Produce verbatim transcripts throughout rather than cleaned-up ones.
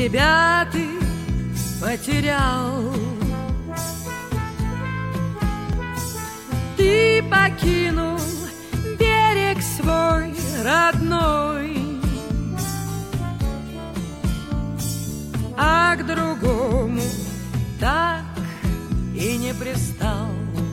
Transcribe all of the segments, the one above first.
себя ты потерял. Ты покинул берег свой родной, а к другому так и не пристал.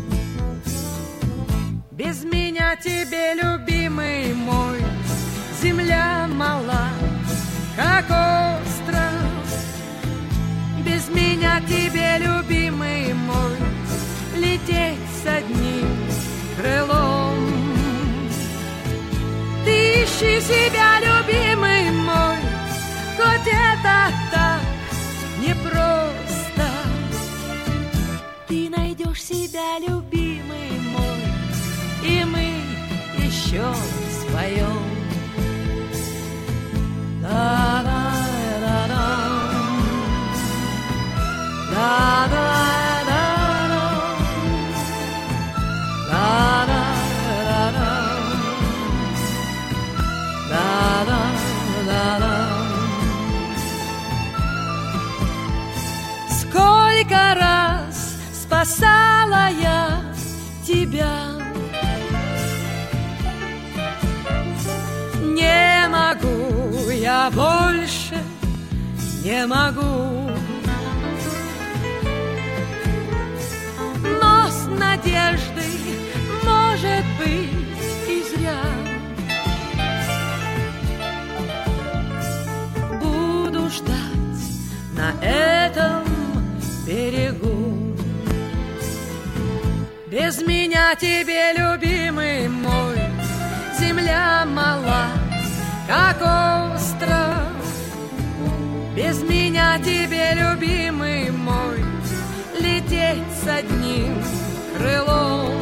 Без меня тебе, любимый мой, земля мала, как остров. Без меня тебе, любимый мой, лететь с одним крылом. Ты ищи себя, любимый мой, хоть это так непросто. Ты найдешь себя, любимый мой, и мы еще споем. Да-да-да-да, да-да-да-да, да-да-да-да, да-да-да-да. Сколько раз спасала я тебя, не могу я больше, не могу. Но с надеждой, может быть, и зря, буду ждать на этом берегу. Без меня тебе, любимый мой, земля мала, как остров. Без меня тебе, любимый мой, лететь с одним крылом.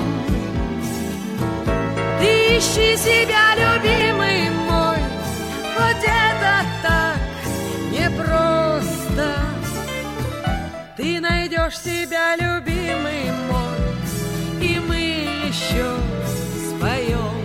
Ты ищи себя, любимый мой, хоть это так непросто. Ты найдешь себя, любимый мой, и мы еще споем.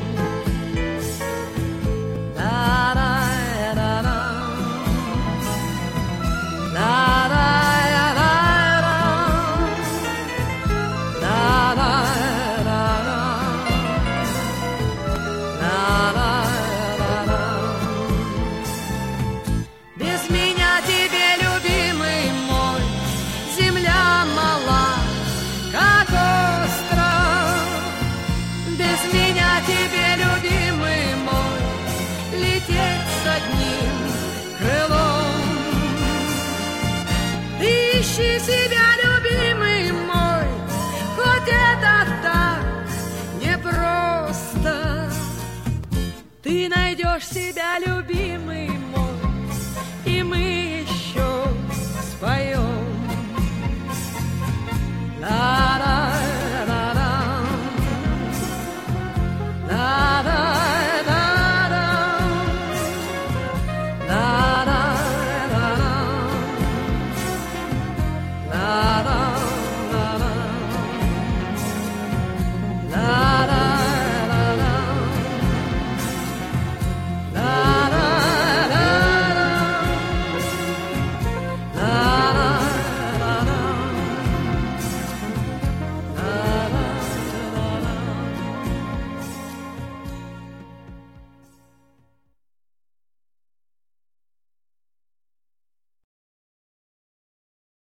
Без меня тебе, любимый мой, земля мала, как остров. Без меня тебе, любимый мой, лететь с одним крылом. Ты ищи себя, любимый мой, хоть это так непросто. Ты найдешь себя, любимый мой, и мы еще споем.